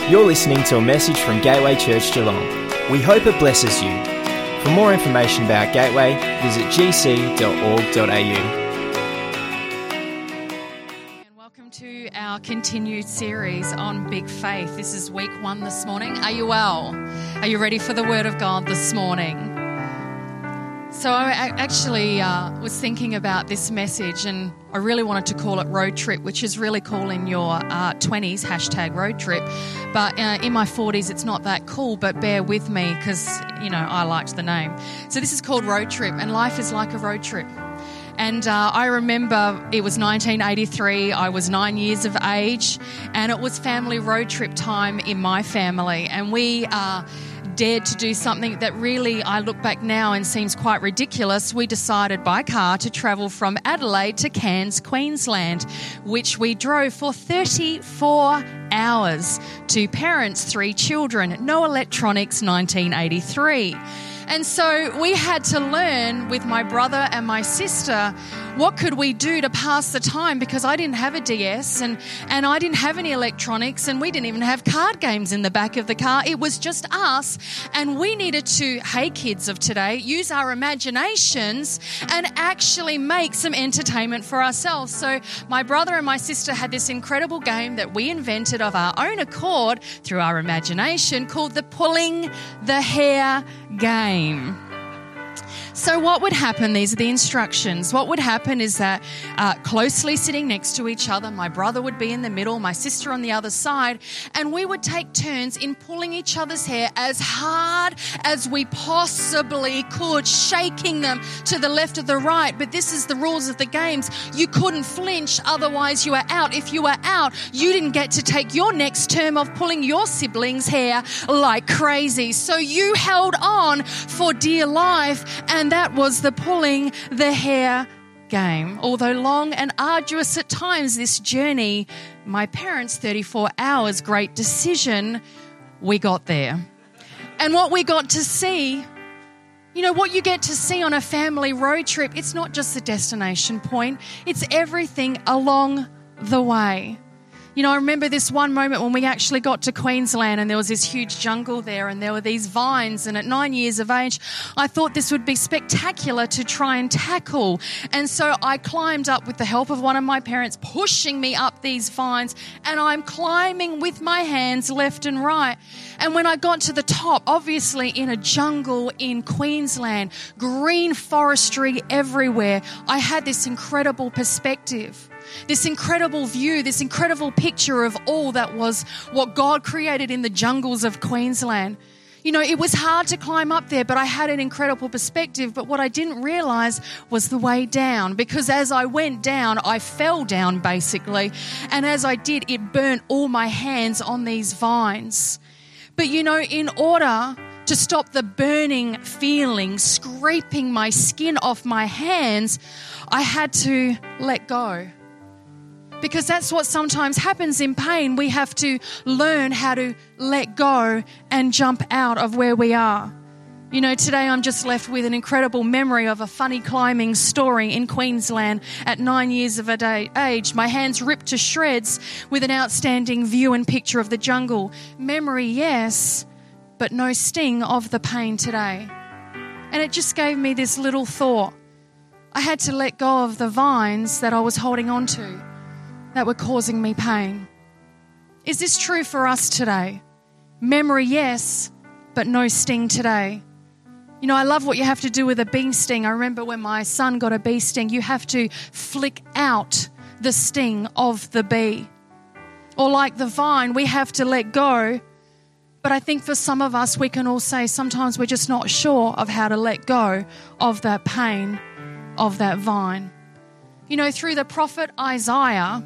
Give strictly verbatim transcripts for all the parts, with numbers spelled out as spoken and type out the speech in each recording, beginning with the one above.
You're listening to a message from Gateway Church Geelong. We hope it blesses you. For more information about Gateway, visit g c dot org dot a u. And welcome to our continued series on Big Faith. This is week one this morning. Are you well? Are you ready for the Word of God this morning? So I actually uh, was thinking about this message, and I really wanted to call it Road Trip, which is really cool in your uh, twenties, hashtag Road Trip. But uh, in my forties, it's not that cool, but bear with me because, you know, I liked the name. So this is called Road Trip, and life is like a road trip. And uh, I remember it was nineteen eighty-three, I was nine years of age, and it was family road trip time in my family. And we uh, dared to do something that really, I look back now and seems quite ridiculous. We decided by car to travel from Adelaide to Cairns, Queensland, which we drove for thirty-four hours. Two parents, three children, no electronics, nineteen eighty-three. And so we had to learn with my brother and my sister, what could we do to pass the time? Because I didn't have a D S and, and I didn't have any electronics, and we didn't even have card games in the back of the car. It was just us, and we needed to, hey kids of today, use our imaginations and actually make some entertainment for ourselves. So my brother and my sister had this incredible game that we invented of our own accord through our imagination called the Pulling the Hair Game. So what would happen, these are the instructions, what would happen is that uh, closely sitting next to each other, my brother would be in the middle, my sister on the other side, and we would take turns in pulling each other's hair as hard as we possibly could, shaking them to the left or the right. But this is the rules of the games. You couldn't flinch, otherwise you were out. If you were out, you didn't get to take your next term of pulling your siblings' hair like crazy. So you held on for dear life, and that was the pulling the hair game. Although long and arduous at times, this journey, my parents' thirty-four hours, great decision, we got there. And what we got to see, you know, what you get to see on a family road trip, it's not just the destination point, it's everything along the way. You know, I remember this one moment when we actually got to Queensland and there was this huge jungle there and there were these vines, and at nine years of age, I thought this would be spectacular to try and tackle. And so I climbed up with the help of one of my parents, pushing me up these vines, and I'm climbing with my hands left and right. And when I got to the top, obviously in a jungle in Queensland, green forestry everywhere, I had this incredible perspective. This incredible view, this incredible picture of all that was what God created in the jungles of Queensland. You know, it was hard to climb up there, but I had an incredible perspective. But what I didn't realize was the way down, because as I went down, I fell down basically. And as I did, it burnt all my hands on these vines. But you know, in order to stop the burning feeling, scraping my skin off my hands, I had to let go. Because that's what sometimes happens in pain. We have to learn how to let go and jump out of where we are. You know, today I'm just left with an incredible memory of a funny climbing story in Queensland at nine years of age. My hands ripped to shreds with an outstanding view and picture of the jungle. Memory, yes, but no sting of the pain today. And it just gave me this little thought. I had to let go of the vines that I was holding on to, that were causing me pain. Is this true for us today? Memory, yes, but no sting today. You know, I love what you have to do with a bee sting. I remember when my son got a bee sting, you have to flick out the sting of the bee. Or like the vine, we have to let go. But I think for some of us, we can all say sometimes we're just not sure of how to let go of that pain, of that vine. You know, through the prophet Isaiah,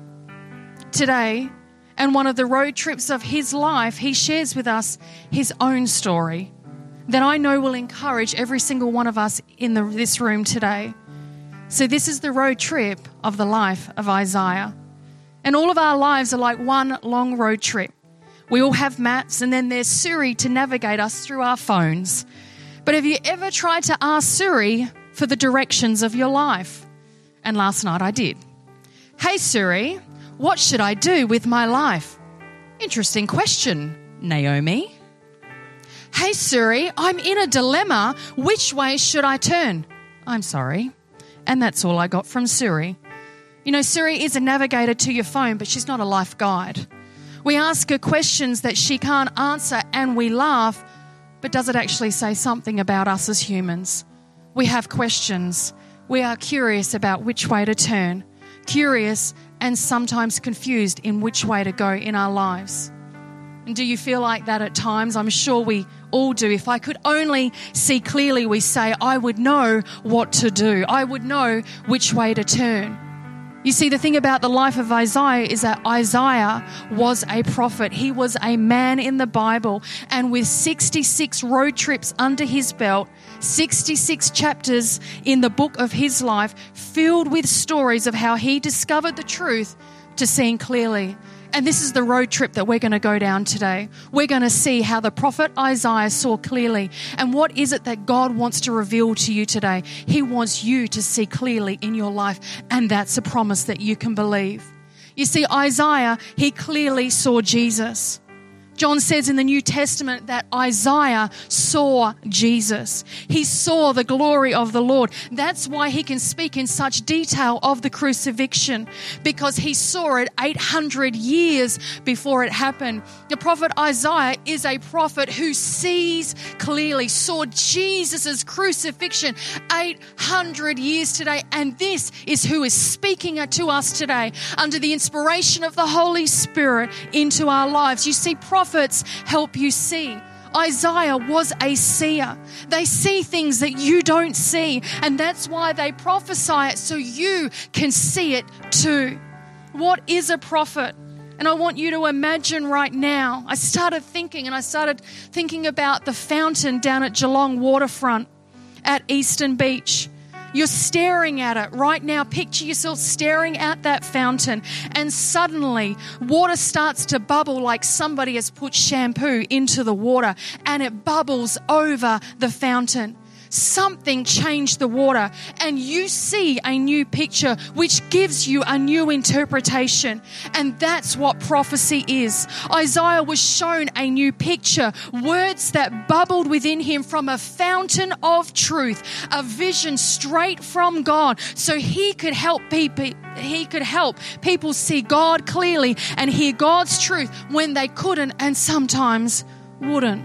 today, and one of the road trips of his life, he shares with us his own story that I know will encourage every single one of us in the, this room today. So this is the road trip of the life of Isaiah. And all of our lives are like one long road trip. We all have maps, and then there's Siri to navigate us through our phones. But have you ever tried to ask Siri for the directions of your life? And last night I did. Hey Siri, what should I do with my life? Interesting question. Naomi. Hey, Suri, I'm in a dilemma. Which way should I turn? I'm sorry. And that's all I got from Suri. You know, Suri is a navigator to your phone, but she's not a life guide. We ask her questions that she can't answer and we laugh, but does it actually say something about us as humans? We have questions. We are curious about which way to turn, curious and sometimes confused in which way to go in our lives. And do you feel like that at times? I'm sure we all do. If I could only see clearly, we say, I would know what to do. I would know which way to turn. You see, the thing about the life of Isaiah is that Isaiah was a prophet. He was a man in the Bible. And with sixty-six road trips under his belt, sixty-six chapters in the book of his life, filled with stories of how he discovered the truth to seeing clearly. And this is the road trip that we're going to go down today. We're going to see how the prophet Isaiah saw clearly. And what is it that God wants to reveal to you today? He wants you to see clearly in your life. And that's a promise that you can believe. You see, Isaiah, he clearly saw Jesus. John says in the New Testament that Isaiah saw Jesus. He saw the glory of the Lord. That's why he can speak in such detail of the crucifixion, because he saw it eight hundred years before it happened. The prophet Isaiah is a prophet who sees clearly, saw Jesus' crucifixion eight hundred years today. And this is who is speaking to us today under the inspiration of the Holy Spirit into our lives. You see, prophets help you see. Isaiah was a seer. They see things that you don't see, and that's why they prophesy it so you can see it too. What is a prophet? And I want you to imagine right now, I started thinking and I started thinking about the fountain down at Geelong waterfront at Eastern Beach. You're staring at it right now. Picture yourself staring at that fountain, and suddenly water starts to bubble like somebody has put shampoo into the water, and it bubbles over the fountain. Something changed the water, and you see a new picture which gives you a new interpretation. And that's what prophecy is. Isaiah was shown a new picture, words that bubbled within him from a fountain of truth, a vision straight from God, so he could help people. He could help people see God clearly and hear God's truth when they couldn't and sometimes wouldn't.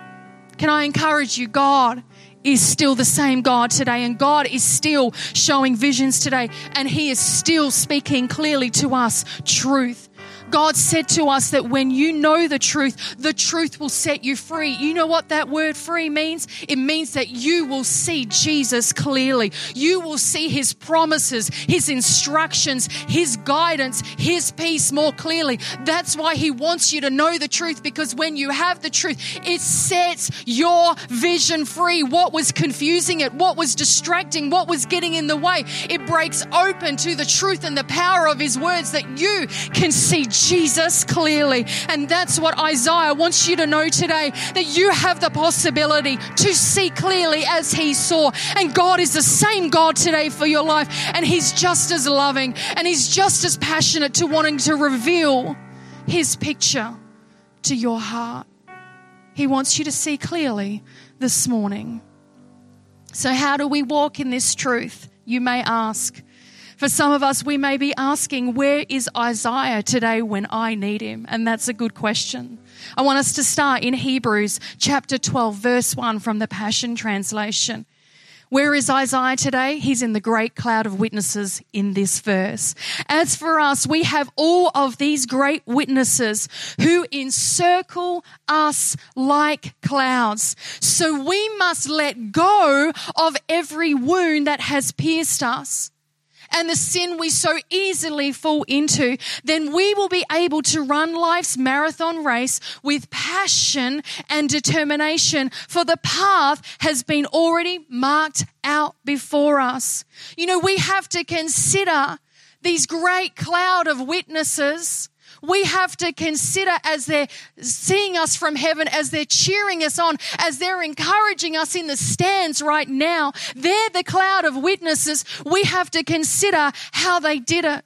Can I encourage you? God is still the same God today, and God is still showing visions today, and he is still speaking clearly to us truth. God said to us that when you know the truth, the truth will set you free. You know what that word free means? It means that you will see Jesus clearly. You will see his promises, his instructions, his guidance, his peace more clearly. That's why he wants you to know the truth, because when you have the truth, it sets your vision free. What was confusing it, what was distracting, what was getting in the way, it breaks open to the truth and the power of his words, that you can see Jesus clearly. And that's what Isaiah wants you to know today, that you have the possibility to see clearly as he saw. And God is the same God today for your life, and he's just as loving and he's just as passionate to wanting to reveal his picture to your heart. He wants you to see clearly this morning. So how do we walk in this truth, you may ask? For some of us, we may be asking, where is Isaiah today when I need him? And that's a good question. I want us to start in Hebrews chapter twelve, verse one from the Passion Translation. Where is Isaiah today? He's in the great cloud of witnesses in this verse. As for us, we have all of these great witnesses who encircle us like clouds. So we must let go of every wound that has pierced us and the sin we so easily fall into. Then we will be able to run life's marathon race with passion and determination, for the path has been already marked out before us. You know, we have to consider these great cloud of witnesses. We have to consider, as they're seeing us from heaven, as they're cheering us on, as they're encouraging us in the stands right now, they're the cloud of witnesses. We have to consider how they did it.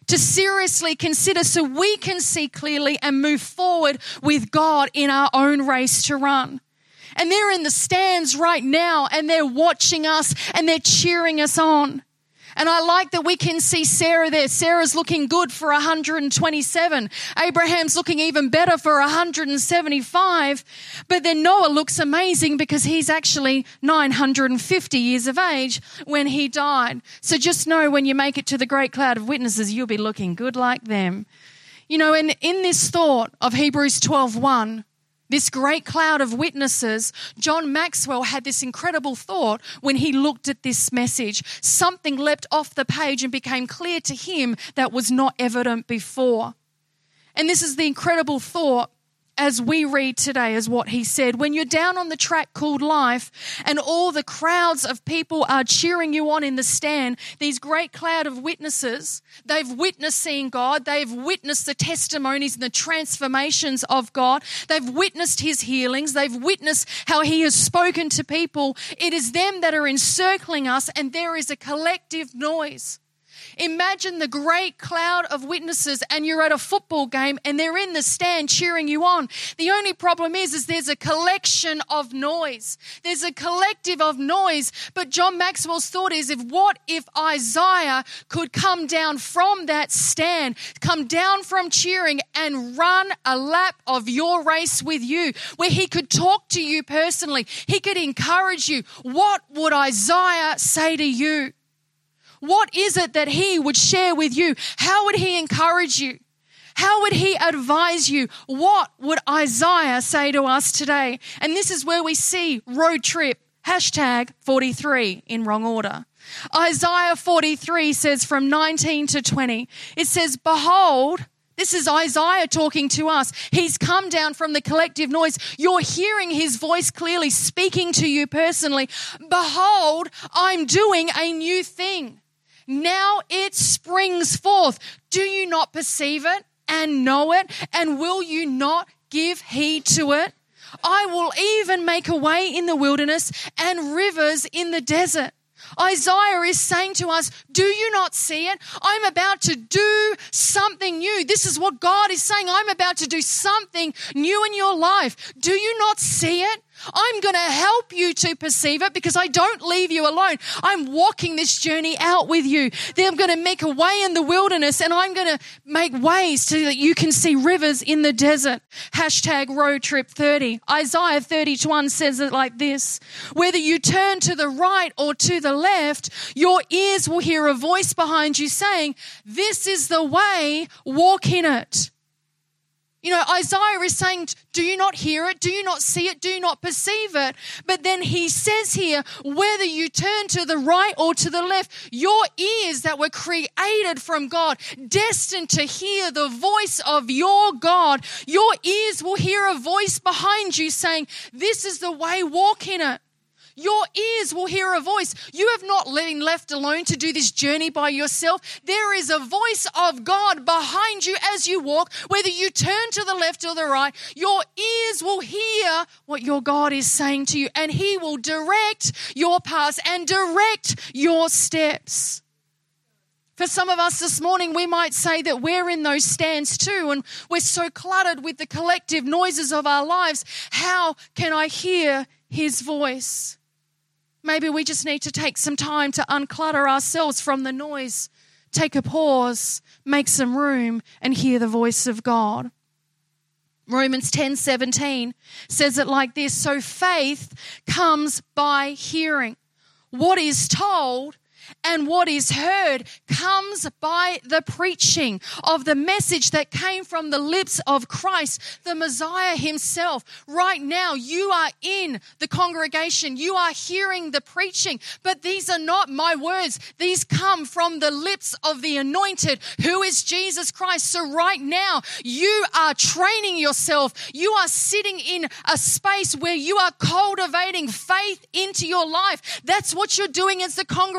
to seriously consider so we can see clearly and move forward with God in our own race to run. And they're in the stands right now and they're watching us and they're cheering us on. And I like that we can see Sarah there. Sarah's looking good for one hundred twenty-seven. Abraham's looking even better for one hundred seventy-five. But then Noah looks amazing because he's actually nine hundred fifty years of age when he died. So just know when you make it to the great cloud of witnesses, you'll be looking good like them. You know, and in this thought of Hebrews twelve one, this great cloud of witnesses, John Maxwell had this incredible thought when he looked at this message. Something leapt off the page and became clear to him that was not evident before. And this is the incredible thought as we read today as what he said. When you're down on the track called life and all the crowds of people are cheering you on in the stand, these great cloud of witnesses, they've witnessed seeing God, they've witnessed the testimonies and the transformations of God, they've witnessed his healings, they've witnessed how he has spoken to people. It is them that are encircling us, and there is a collective noise. Imagine the great cloud of witnesses and you're at a football game and they're in the stand cheering you on. The only problem is, is there's a collection of noise. There's a collective of noise. But John Maxwell's thought is, if what if Isaiah could come down from that stand, come down from cheering and run a lap of your race with you, where he could talk to you personally, he could encourage you. What would Isaiah say to you? What is it that he would share with you? How would he encourage you? How would he advise you? What would Isaiah say to us today? And this is where we see road trip, hashtag forty-three in wrong order. Isaiah forty-three says from nineteen to twenty, it says, behold, this is Isaiah talking to us. He's come down from the collective noise. You're hearing his voice clearly speaking to you personally. Behold, I'm doing a new thing. Now it springs forth. Do you not perceive it and know it? And will you not give heed to it? I will even make a way in the wilderness and rivers in the desert. Isaiah is saying to us, do you not see it? I'm about to do something new. This is what God is saying. I'm about to do something new in your life. Do you not see it? I'm going to help you to perceive it because I don't leave you alone. I'm walking this journey out with you. Then I'm going to make a way in the wilderness and I'm going to make ways so that you can see rivers in the desert. Hashtag road trip thirty. Isaiah thirty-one says it like this. Whether you turn to the right or to the left, your ears will hear a voice behind you saying, this is the way, walk in it. You know, Isaiah is saying, do you not hear it? Do you not see it? Do you not perceive it? But then he says here, whether you turn to the right or to the left, your ears that were created from God, destined to hear the voice of your God, your ears will hear a voice behind you saying, this is the way, walk in it. Your ears will hear a voice. You have not been left alone to do this journey by yourself. There is a voice of God behind you as you walk. Whether you turn to the left or the right, your ears will hear what your God is saying to you, and he will direct your paths and direct your steps. For some of us this morning, we might say that we're in those stands too, and we're so cluttered with the collective noises of our lives. How can I hear his voice? Maybe we just need to take some time to unclutter ourselves from the noise, take a pause, make some room, and hear the voice of God. Romans ten seventeen says it like this. So faith comes by hearing. What is told and what is heard comes by the preaching of the message that came from the lips of Christ, the Messiah himself. Right now, you are in the congregation. You are hearing the preaching, but these are not my words. These come from the lips of the anointed, who is Jesus Christ. So right now, you are training yourself. You are sitting in a space where you are cultivating faith into your life. That's what you're doing as the congregation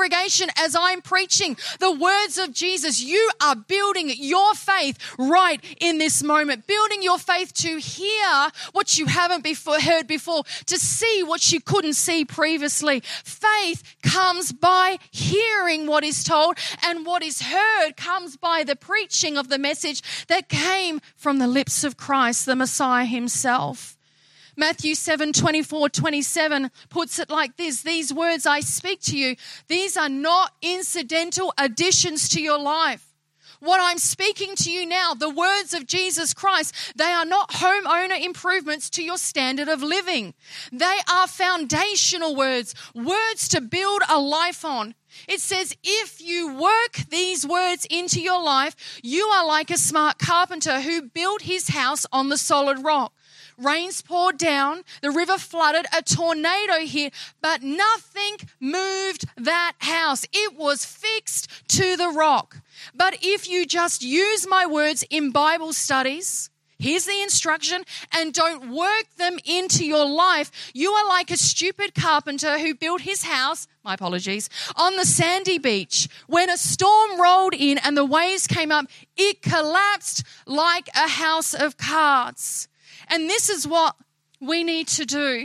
as I'm preaching the words of Jesus, you are building your faith right in this moment, building your faith to hear what you haven't before, heard before, to see what you couldn't see previously. Faith comes by hearing what is told, and what is heard comes by the preaching of the message that came from the lips of Christ, the Messiah himself. Matthew seven, twenty-four, twenty-seven puts it like this: these words I speak to you, these are not incidental additions to your life. What I'm speaking to you now, the words of Jesus Christ, they are not homeowner improvements to your standard of living. They are foundational words, words to build a life on. It says, if you work these words into your life, you are like a smart carpenter who built his house on the solid rock. Rains poured down, the river flooded, a tornado hit, but nothing moved that house. It was fixed to the rock. But if you just use my words in Bible studies, here's the instruction, and don't work them into your life, you are like a stupid carpenter who built his house, my apologies, on the sandy beach. When a storm rolled in and the waves came up, it collapsed like a house of cards. And this is what we need to do.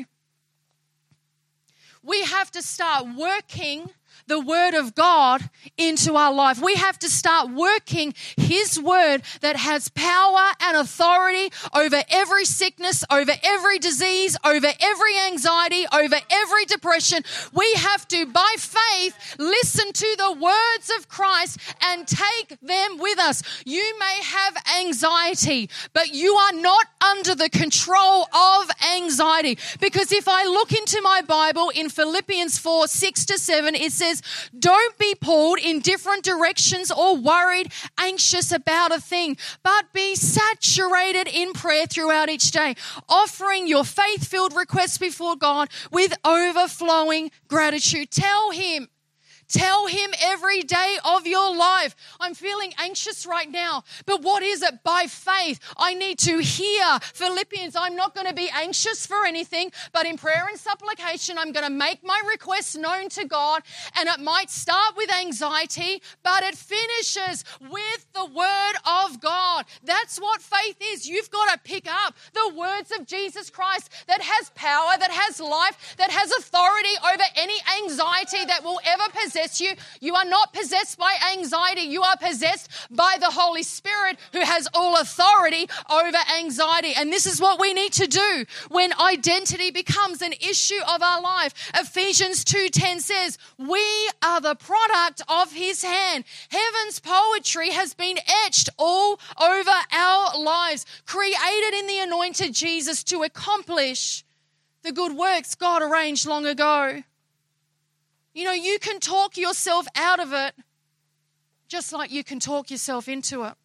We have to start working the word of God into our life. We have to start working his word that has power and authority over every sickness, over every disease, over every anxiety, over every depression. We have to, by faith, listen to the words of Christ and take them with us. You may have anxiety, but you are not under the control of anxiety. Because if I look into my Bible in Philippians four, six to seven, it says, don't be pulled in different directions or worried, anxious about a thing, but be saturated in prayer throughout each day, offering your faith-filled requests before God with overflowing gratitude. Tell him. Tell him every day of your life, I'm feeling anxious right now, but what is it? By faith, I need to hear Philippians. I'm not going to be anxious for anything, but in prayer and supplication, I'm going to make my requests known to God. And it might start with anxiety, but it finishes with the word of God. That's what faith is. You've got to pick up the words of Jesus Christ that has power, that has life, that has authority over any anxiety that will ever possess you. You are not possessed by anxiety. You are possessed by the Holy Spirit who has all authority over anxiety. And this is what we need to do when identity becomes an issue of our life. Ephesians two ten says, we are the product of his hand. Heaven's poetry has been etched all over our lives, created in the anointed Jesus to accomplish the good works God arranged long ago. You know, you can talk yourself out of it just like you can talk yourself into it.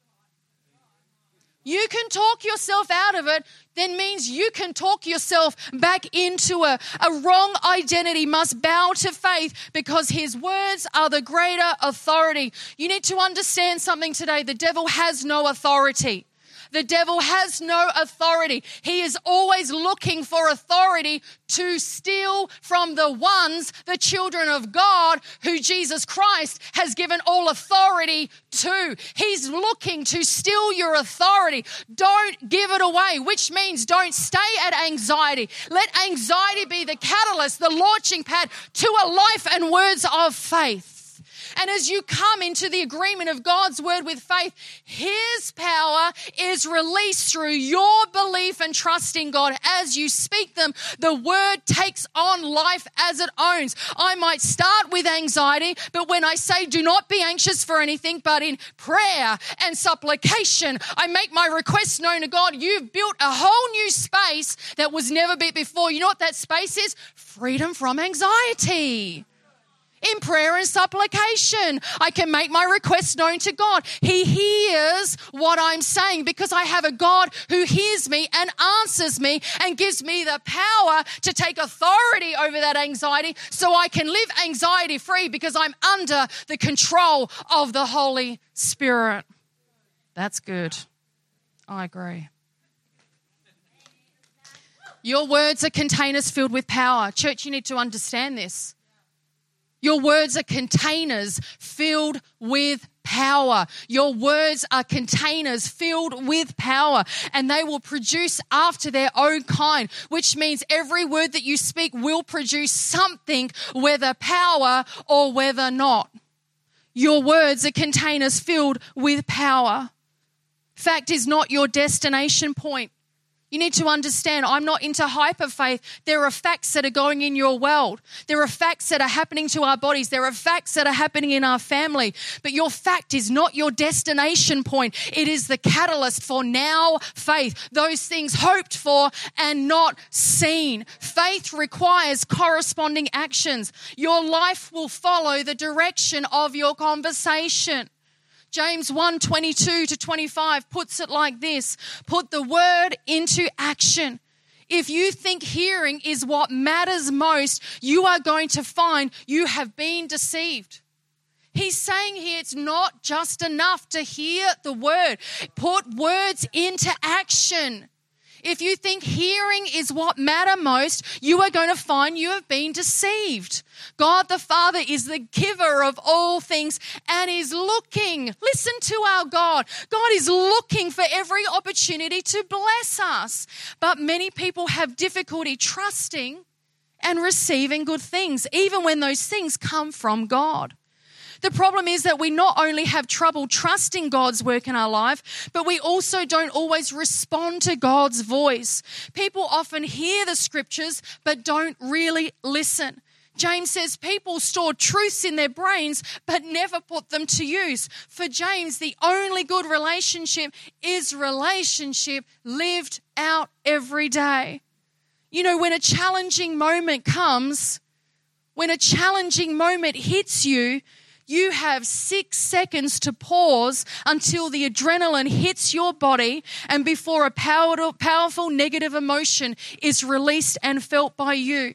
You can talk yourself out of it, then means you can talk yourself back into it. A wrong identity must bow to faith because his words are the greater authority. You need to understand something today. The devil has no authority. The devil has no authority. He is always looking for authority to steal from the ones, the children of God, who Jesus Christ has given all authority to. He's looking to steal your authority. Don't give it away, which means don't stay at anxiety. Let anxiety be the catalyst, the launching pad to a life and words of faith. And as you come into the agreement of God's word with faith, his power is released through your belief and trust in God. As you speak them, the word takes on life as it owns. I might start with anxiety, but when I say do not be anxious for anything, but in prayer and supplication, I make my requests known to God. You've built a whole new space that was never built before. You know what that space is? Freedom from anxiety. In prayer and supplication, I can make my requests known to God. He hears what I'm saying because I have a God who hears me and answers me and gives me the power to take authority over that anxiety so I can live anxiety free because I'm under the control of the Holy Spirit. That's good. I agree. Your words are containers filled with power. Church, you need to understand this. Your words are containers filled with power. Your words are containers filled with power, and they will produce after their own kind, which means every word that you speak will produce something, whether power or whether not. Your words are containers filled with power. Fact is not your destination point. You need to understand, I'm not into hyper faith. There are facts that are going in your world. There are facts that are happening to our bodies. There are facts that are happening in our family. But your fact is not your destination point. It is the catalyst for now faith. Those things hoped for and not seen. Faith requires corresponding actions. Your life will follow the direction of your conversation. James one, twenty-two to twenty-five puts it like this: put the word into action. If you think hearing is what matters most, you are going to find you have been deceived. He's saying here it's not just enough to hear the word. Put words into action. If you think hearing is what matters most, you are going to find you have been deceived. God the Father is the giver of all things and is looking. Listen to our God. God is looking for every opportunity to bless us. But many people have difficulty trusting and receiving good things, even when those things come from God. The problem is that we not only have trouble trusting God's work in our life, but we also don't always respond to God's voice. People often hear the scriptures, but don't really listen. James says people store truths in their brains, but never put them to use. For James, the only good relationship is relationship lived out every day. You know, when a challenging moment comes, when a challenging moment hits you, you have six seconds to pause until the adrenaline hits your body and before a powerful negative emotion is released and felt by you.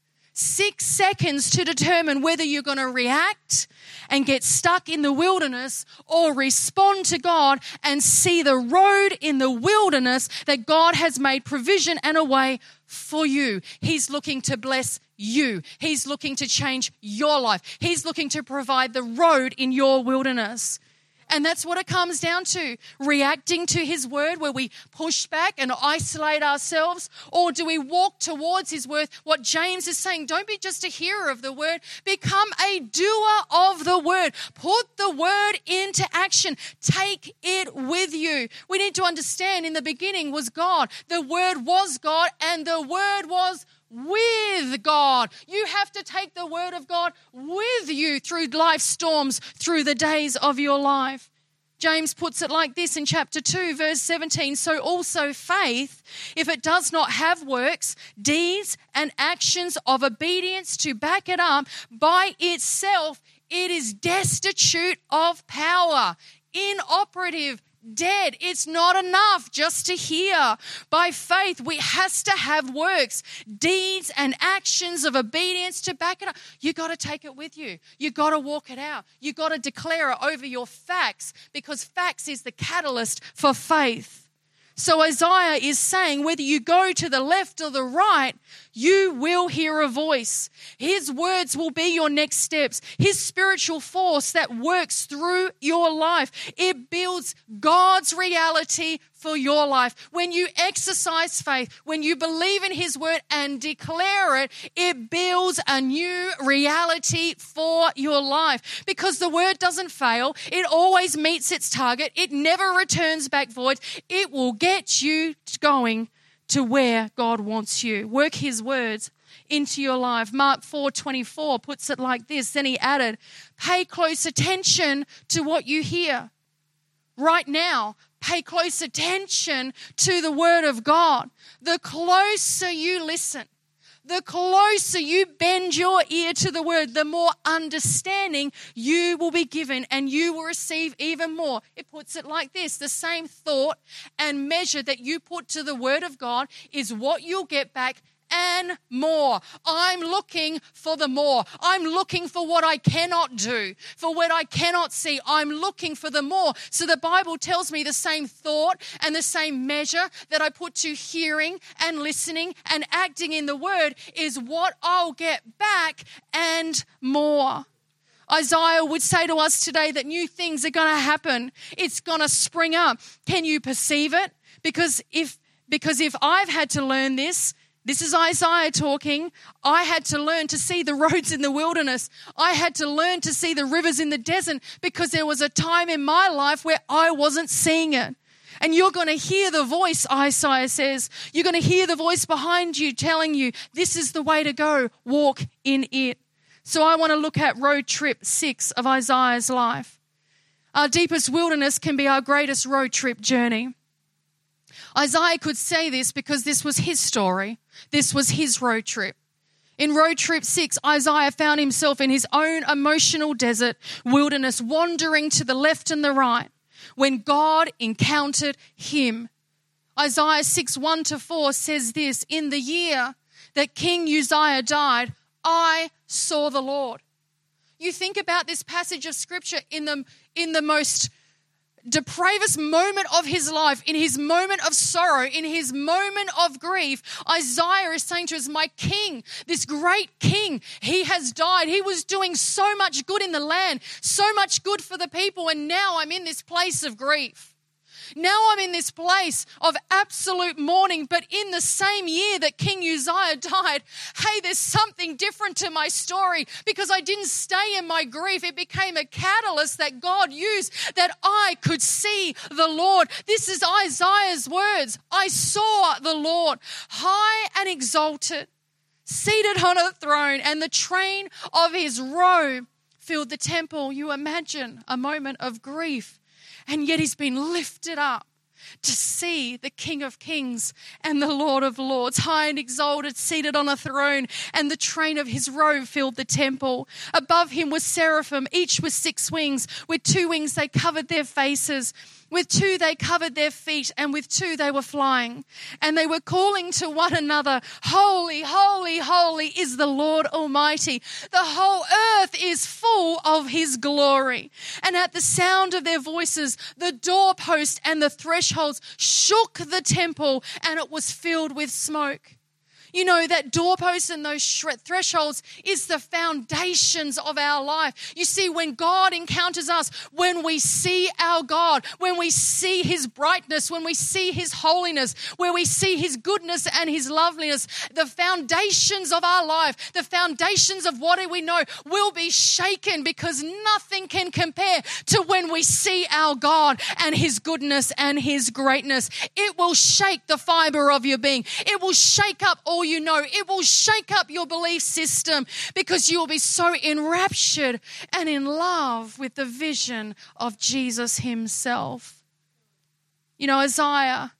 Six seconds to determine whether you're going to react and get stuck in the wilderness or respond to God and see the road in the wilderness that God has made provision and a way for you. He's looking to bless you. He's looking to change your life. He's looking to provide the road in your wilderness. And that's what it comes down to. Reacting to his word where we push back and isolate ourselves, or do we walk towards his word? What James is saying, don't be just a hearer of the word, become a doer of the word. Put the word into action. Take it with you. We need to understand in the beginning was God. The word was God and the word was with God. You have to take the word of God with you through life's storms, through the days of your life. James puts it like this in chapter two, verse seventeen. So also faith, if it does not have works, deeds and actions of obedience to back it up, by itself it is destitute of power, inoperative, dead. It's not enough just to hear. By faith, we has to have works, deeds and actions of obedience to back it up. You got to take it with you. You got to walk it out. You got to declare it over your facts, because facts is the catalyst for faith. So Isaiah is saying whether you go to the left or the right, you will hear a voice. His words will be your next steps. His spiritual force that works through your life. It builds God's reality for your life. When you exercise faith, when you believe in his word and declare it, it builds a new reality for your life. Because the word doesn't fail. It always meets its target. It never returns back void. It will get you going to where God wants you. Work his words into your life. Mark four twenty-four puts it like this. Then he added, pay close attention to what you hear. Right now, pay close attention to the word of God. The closer you listen, the closer you bend your ear to the word, the more understanding you will be given and you will receive even more. It puts it like this. The same thought and measure that you put to the word of God is what you'll get back and more. I'm looking for the more. I'm looking for what I cannot do, for what I cannot see. I'm looking for the more. So the Bible tells me the same thought and the same measure that I put to hearing and listening and acting in the word is what I'll get back and more. Isaiah would say to us today that new things are going to happen. It's going to spring up. Can you perceive it? Because if because if I've had to learn this, this is Isaiah talking, I had to learn to see the roads in the wilderness. I had to learn to see the rivers in the desert because there was a time in my life where I wasn't seeing it. And you're going to hear the voice, Isaiah says. You're going to hear the voice behind you telling you, this is the way to go. Walk in it. So I want to look at road trip six of Isaiah's life. Our deepest wilderness can be our greatest road trip journey. Isaiah could say this because this was his story. This was his road trip. In road trip six, Isaiah found himself in his own emotional desert wilderness, wandering to the left and the right when God encountered him. Isaiah six, one to four says this, in the year that King Uzziah died, I saw the Lord. You think about this passage of scripture in the, in the most depravest moment of his life, in his moment of sorrow, in his moment of grief, Isaiah is saying to us, my king, this great king, he has died. He was doing so much good in the land, so much good for the people, and now I'm in this place of grief. Now I'm in this place of absolute mourning, but in the same year that King Uzziah died, hey, there's something different to my story because I didn't stay in my grief. It became a catalyst that God used that I could see the Lord. This is Isaiah's words. I saw the Lord high and exalted, seated on a throne, and the train of his robe filled the temple. You imagine a moment of grief. And yet he's been lifted up to see the King of Kings and the Lord of Lords, high and exalted, seated on a throne, and the train of his robe filled the temple. Above him was seraphim, each with six wings. With two wings they covered their faces. With two they covered their feet, and with two they were flying. And they were calling to one another, holy, holy, holy is the Lord Almighty. The whole earth is full of his glory. And at the sound of their voices, the doorpost and the thresholds shook the temple, and it was filled with smoke. You know, that doorpost and those thresholds is the foundations of our life. You see, when God encounters us, when we see our God, when we see his brightness, when we see his holiness, where we see his goodness and his loveliness, the foundations of our life, the foundations of what we know will be shaken because nothing can compare to when we see our God and his goodness and his greatness. It will shake the fiber of your being. It will shake up all you know. It will shake up your belief system because you will be so enraptured and in love with the vision of Jesus himself. You know, Isaiah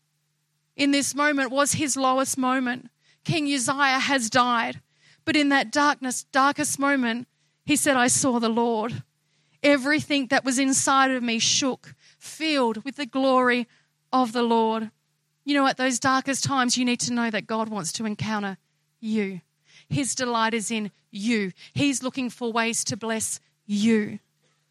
in this moment was his lowest moment. King Uzziah has died, but in that darkness, darkest moment, he said, I saw the Lord. Everything that was inside of me shook, filled with the glory of the Lord. You know, at those darkest times, you need to know that God wants to encounter you. His delight is in you. He's looking for ways to bless you.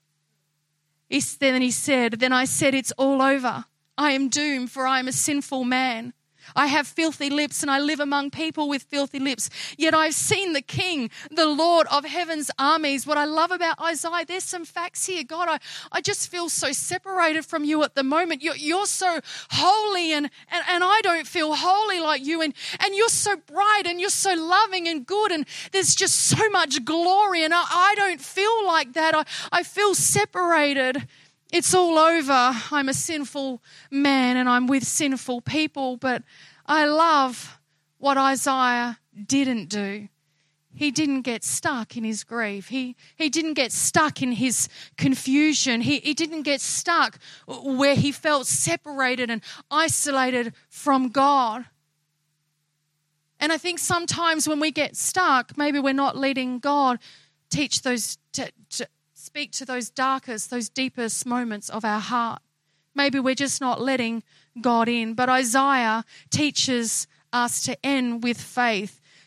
He, then he said, then I said, it's all over. I am doomed, for I am a sinful man. I have filthy lips and I live among people with filthy lips. Yet I've seen the King, the Lord of heaven's armies. What I love about Isaiah, there's some facts here. God, I, I just feel so separated from you at the moment. You're, you're so holy and, and, and I don't feel holy like you. And, and you're so bright and you're so loving and good. And there's just so much glory. And I, I don't feel like that. I, I feel separated. It's all over. I'm a sinful man and I'm with sinful people, but I love what Isaiah didn't do. He didn't get stuck in his grief. He, he didn't get stuck in his confusion. He, he didn't get stuck where he felt separated and isolated from God. And I think sometimes when we get stuck, maybe we're not letting God teach those to, to speak to those darkest, those deepest moments of our heart. Maybe we're just not letting God in. But Isaiah teaches us to end with faith,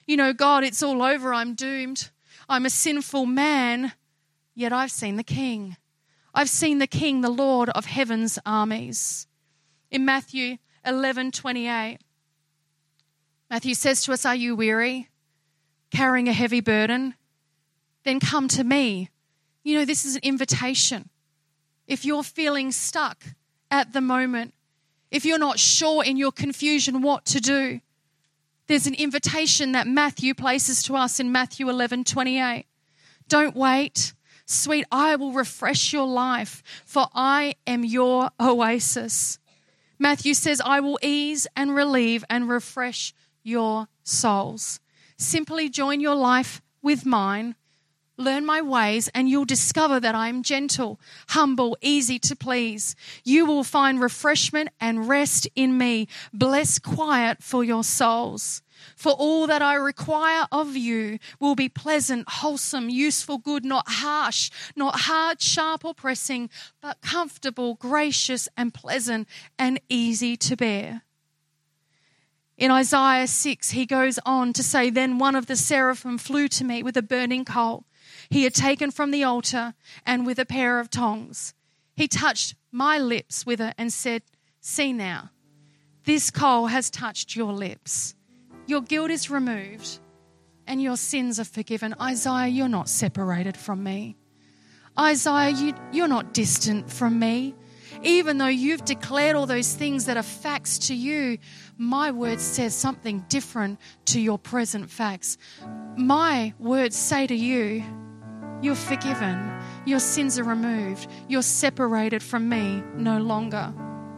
You know, God, it's all over. I'm doomed. I'm a sinful man, yet I've seen the King. I've seen the King, the Lord of heaven's armies. In Matthew eleven twenty-eight, Matthew says to us, are you weary, carrying a heavy burden? Then come to me. You know, this is an invitation. If you're feeling stuck at the moment, if you're not sure in your confusion what to do, there's an invitation that Matthew places to us in Matthew eleven twenty-eight. Don't wait. Sweet, I will refresh your life, for I am your oasis. Matthew says, I will ease and relieve and refresh your souls. Simply join your life with mine. Learn my ways and you'll discover that I am gentle, humble, easy to please. You will find refreshment and rest in me. Bless quiet for your souls. For all that I require of you will be pleasant, wholesome, useful, good, not harsh, not hard, sharp or pressing, but comfortable, gracious and pleasant and easy to bear. In Isaiah six, he goes on to say, then one of the seraphim flew to me with a burning coal he had taken from the altar and with a pair of tongs. He touched my lips with it and said, see now, this coal has touched your lips. Your guilt is removed and your sins are forgiven. Isaiah, you're not separated from me. Isaiah, you, you're not distant from me. Even though you've declared all those things that are facts to you, my word says something different to your present facts. My words say to you, you're forgiven, your sins are removed, you're separated from me no longer.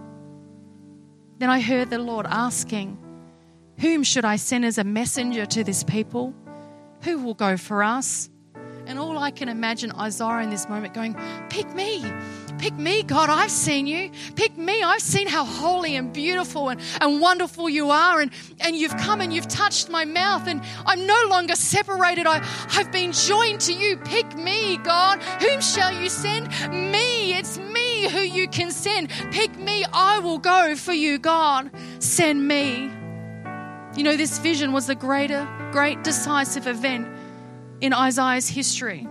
Then I heard the Lord asking, whom should I send as a messenger to this people? Who will go for us? And all I can imagine Isaiah in this moment going, pick me. Pick me, God, I've seen you. Pick me, I've seen how holy and beautiful and, and wonderful you are. And, and you've come and you've touched my mouth and I'm no longer separated. I, I've been joined to you. Pick me, God. Whom shall you send? Me. It's me who you can send. Pick me. I will go for you, God. Send me. You know, this vision was the greater, great decisive event in Isaiah's history.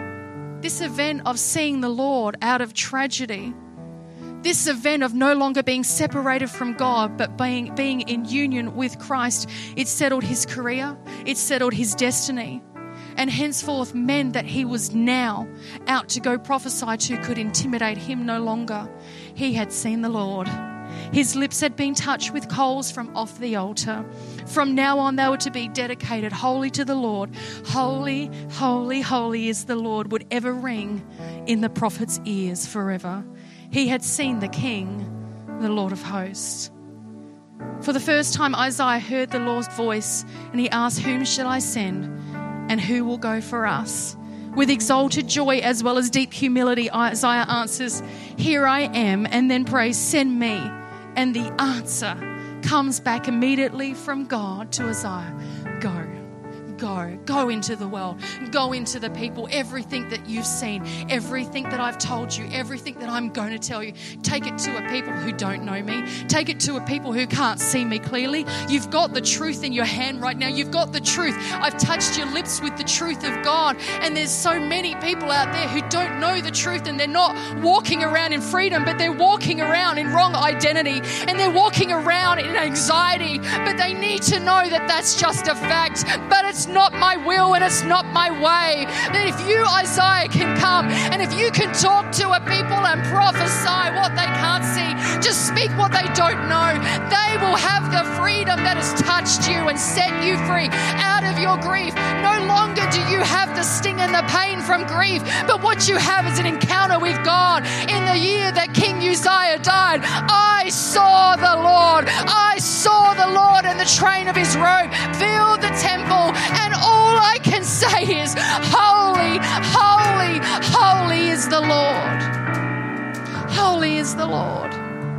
This event of seeing the Lord out of tragedy. This event of no longer being separated from God, but being, being in union with Christ. It settled his career. It settled his destiny. And henceforth, men that he was now out to go prophesy to could intimidate him no longer. He had seen the Lord. His lips had been touched with coals from off the altar. From now on, they were to be dedicated wholly to the Lord. Holy, holy, holy is the Lord would ever ring in the prophet's ears forever. He had seen the King, the Lord of hosts. For the first time, Isaiah heard the Lord's voice and he asked, whom shall I send and who will go for us? With exalted joy as well as deep humility, Isaiah answers, here I am, and then prays, send me. And the answer comes back immediately from God to Isaiah. Go, go, go into the world. Go into the people. Everything that you've seen, everything that I've told you, everything that I'm going to tell you, take it to a people who don't know me. Take it to a people who can't see me clearly. You've got the truth in your hand right now. You've got the truth. I've touched your lips with the truth of God. And there's so many people out there who don't know the truth and they're not walking around in freedom, but they're walking around in wrong identity and they're walking around in anxiety. But they need to know that that's just a fact. But it's not my will and it's not my way. That if you, Isaiah, can come and if you can talk to a people and prophesy what they can't see, just speak what they don't know, they will have the freedom that has touched you and set you free out of your grief. No longer do you have the sting and the pain from grief, but what you have is an encounter with God. In the year that King Uzziah died, I saw the Lord. I saw the Lord, and the train of his robe filled the temple. And all I can say is, holy, holy, holy is the Lord. Holy is the Lord.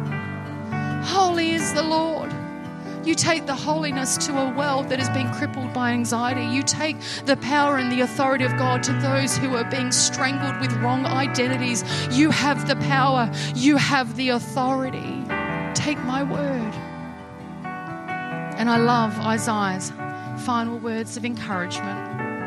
Holy is the Lord. You take the holiness to a world that has been crippled by anxiety. You take the power and the authority of God to those who are being strangled with wrong identities. You have the power. You have the authority. Take my word. And I love Isaiah's final words of encouragement.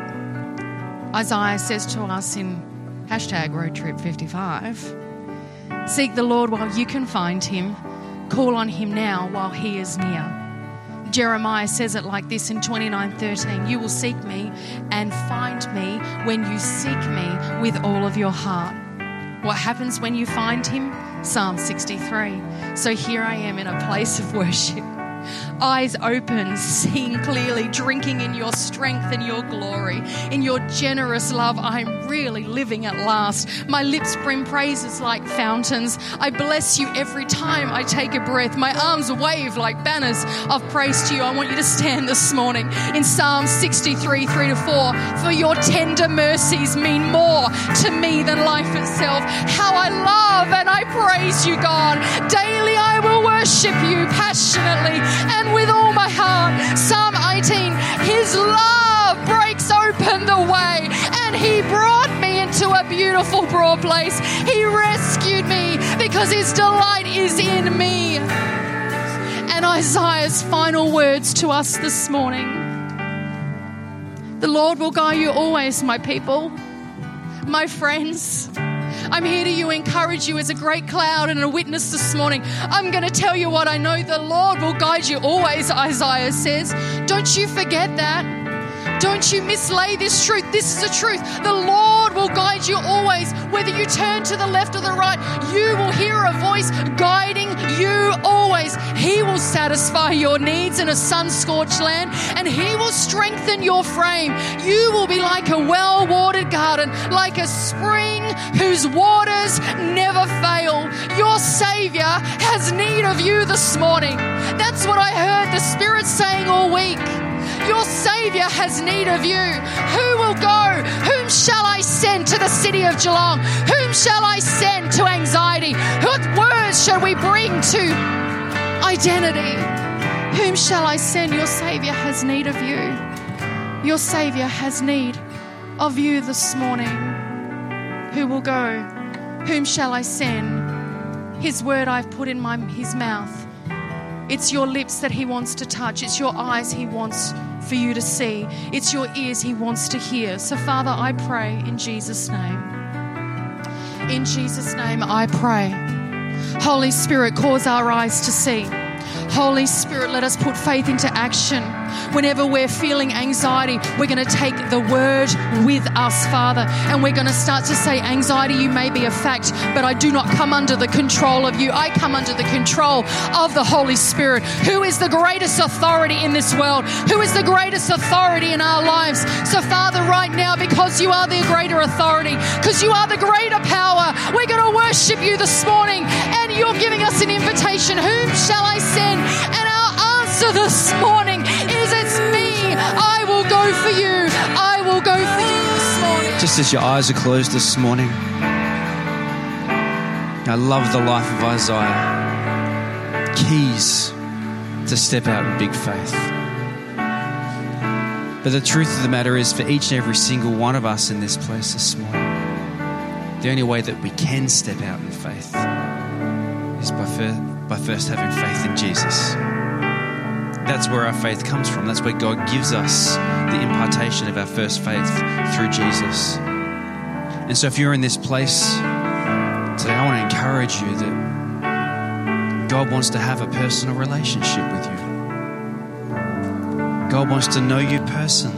Isaiah says to us in hashtag road trip fifty-five, seek the Lord while you can find him. Call on him now while he is near. Jeremiah says it like this in twenty-nine thirteen, you will seek me and find me when you seek me with all of your heart. What happens when you find him? Psalm sixty-three. So here I am in a place of worship, eyes open, seeing clearly, drinking in your strength and your glory, in your generous love. I'm really living at last. My lips bring praises like fountains. I bless you every time I take a breath. My arms wave like banners of praise to you. I want you to stand this morning in Psalm sixty-three, three to four. For your tender mercies mean more to me than life itself. How I love and I praise you, God. Daily I will worship you passionately and with all my heart. Psalm eighteen, his love breaks open the way and he brought me into a beautiful broad place. He rescued me because his delight is in me. And Isaiah's final words to us this morning. The Lord will guide you always, my people, my friends. I'm here to you, encourage you as a great cloud and a witness this morning. I'm going to tell you what I know. The Lord will guide you always, Isaiah says. Don't you forget that. Don't you mislay this truth. This is the truth. The Lord will guide you always. Whether you turn to the left or the right, you will hear a voice guiding you always. He will satisfy your needs in a sun-scorched land, and he will strengthen your frame. You will be like a well-watered garden, like a spring whose waters never fail. Your Savior has need of you this morning. That's what I heard the Spirit saying all week. Your Saviour has need of you. Who will go? Whom shall I send to the city of Geelong? Whom shall I send to anxiety? What words shall we bring to identity? Whom shall I send? Your Saviour has need of you. Your Saviour has need of you this morning. Who will go? Whom shall I send? His word I've put in my his mouth. It's your lips that he wants to touch. It's your eyes he wants for you to see. It's your ears he wants to hear. So, Father, I pray in Jesus' name. In Jesus' name, I pray. Holy Spirit, cause our eyes to see. Holy Spirit, let us put faith into action. Whenever we're feeling anxiety, we're going to take the word with us, Father, and we're going to start to say, anxiety, you may be a fact, but I do not come under the control of you. I come under the control of the Holy Spirit, who is the greatest authority in this world, who is the greatest authority in our lives. So, Father, right now, because you are the greater authority, because you are the greater power, we're going to worship you this morning, and you're giving us an invitation. Whom shall I send? And our answer this morning is, it's me. I will go for you. I will go for you this morning. Just as your eyes are closed this morning, I love the life of Isaiah. Keys to step out in big faith. But the truth of the matter is, for each and every single one of us in this place this morning, the only way that we can step out in faith is by first, by first having faith in Jesus. That's where our faith comes from. That's where God gives us the impartation of our first faith through Jesus. And so if you're in this place today, I want to encourage you that God wants to have a personal relationship with you. God wants to know you personally.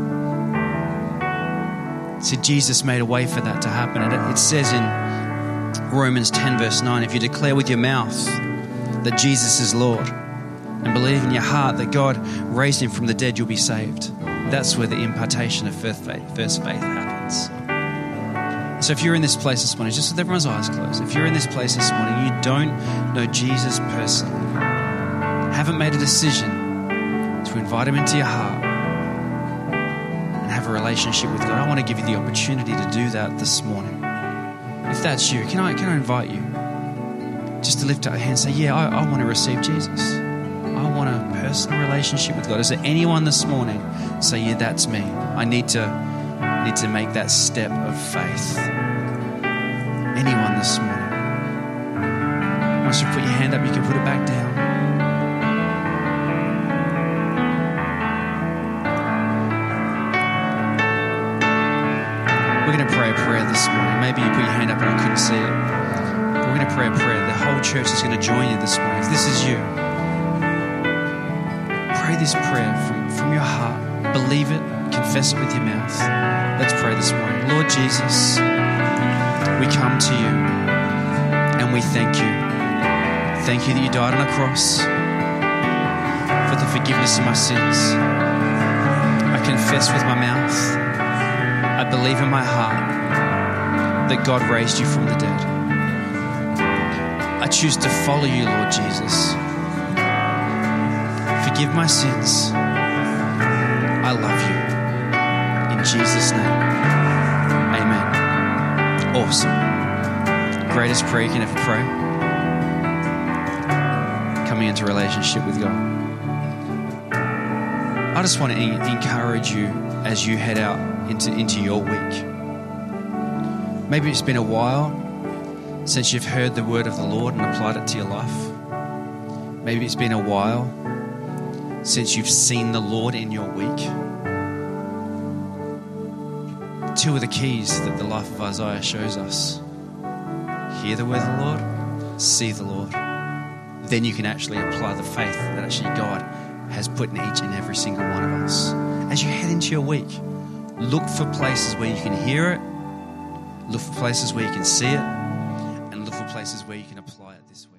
See, Jesus made a way for that to happen. And it says in Romans ten verse nine, if you declare with your mouth that Jesus is Lord and believe in your heart that God raised him from the dead, you'll be saved. That's where the impartation of first faith, first faith happens. So if you're in this place this morning, just with everyone's eyes closed, if you're in this place this morning, you don't know Jesus personally, haven't made a decision to invite him into your heart and have a relationship with God, I want to give you the opportunity to do that this morning. If that's you, can I, can I invite you just to lift up your hand and say, yeah, I, I want to receive Jesus. I want a personal relationship with God. Is there anyone this morning say, yeah, that's me. I need to need to make that step of faith. Anyone this morning? Once you put your hand up, you can put it back down. pray a prayer this morning. Maybe you put your hand up and I couldn't see it. But we're going to pray a prayer. The whole church is going to join you this morning. If this is you, pray this prayer from, from your heart. Believe it. Confess it with your mouth. Let's pray this morning. Lord Jesus, we come to you and we thank you. Thank you that you died on the cross for the forgiveness of my sins. I confess with my mouth. I believe in my heart that God raised you from the dead. I choose to follow you, Lord Jesus. Forgive my sins. I love you. In Jesus' name, amen. Awesome. Greatest prayer you can ever pray. Coming into relationship with God. I just want to encourage you as you head out into, into your week. Maybe it's been a while since you've heard the word of the Lord and applied it to your life. Maybe it's been a while since you've seen the Lord in your week. Two of the keys that the life of Isaiah shows us. Hear the word of the Lord, see the Lord. Then you can actually apply the faith that actually God has put in each and every single one of us. As you head into your week, look for places where you can hear it, look for places where you can see it, and look for places where you can apply it this week.